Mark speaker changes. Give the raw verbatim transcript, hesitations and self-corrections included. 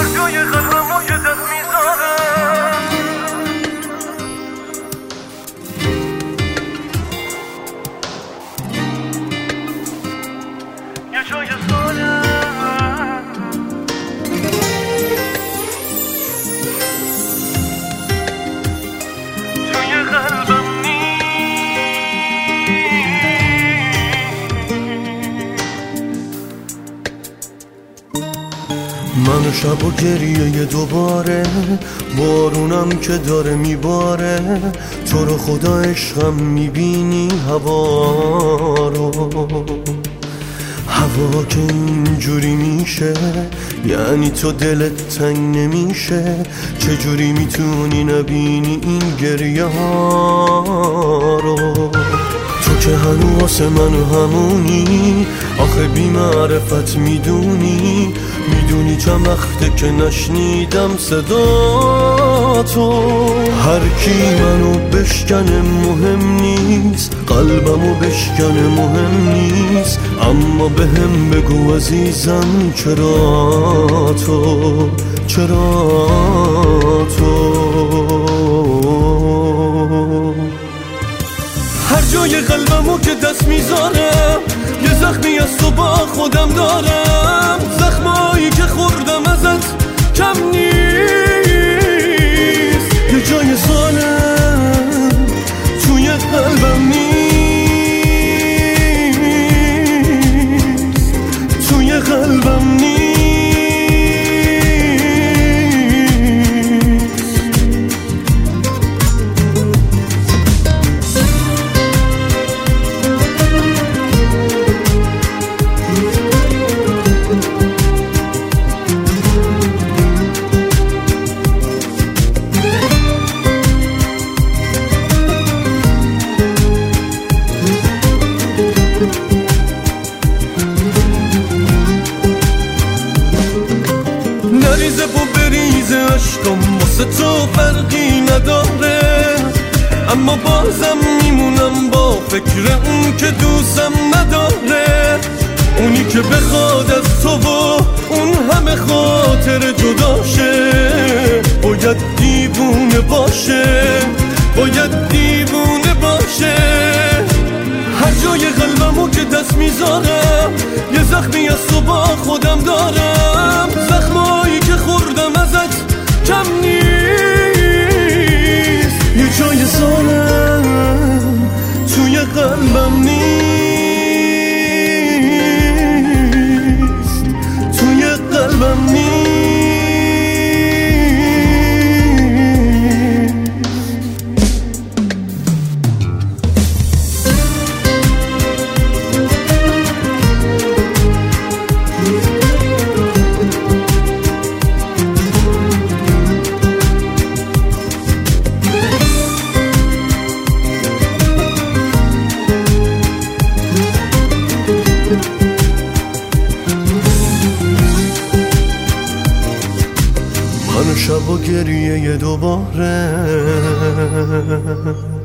Speaker 1: هر جای قلبمو یه دست میذارم، یه جای سالم توی قلبم من و شب و گریه دوباره، بارونم که داره میباره، تو رو خدا عشقم میبینی هوا رو، هوا که اینجوری میشه یعنی تو دلت تنگ نمیشه، چجوری میتونی نبینی این گریه ها رو؟ تو که هنوز واسه من همونی، آخه بی معرفت میدونی، میدونی چند وقته که نشنیدم صدا تو. هر کی منو بشکنه مهم نیست، قلبمو بشکنه مهم نیست، اما بهم بگو عزیزم چرا تو، چرا تو. هر جای قلبمو که دست میذارم، یه زخمی از تو با خودم دارم، زخمایی که خوردم ازت کم نیست، یه جای سالم توی قلبم نیست، توی قلبم نیست. نریزه و بریزه عشقم واسه تو فرقی نداره، اما بازم میمونم با فکر اون که دوستم نداره، اونی که بخواد از تو و اون همه خاطر جداشه، باید دیوونه باشه، باید دیوونه باشه. هر جای قلبمو که دست میذارم، یه زخمی از تو با خودم دارم، زخمایی که خوردم ازت کم نیست، یه جای سالم توی قلبم نیست، توی قلبم نیست. من و شب و گریه دوباره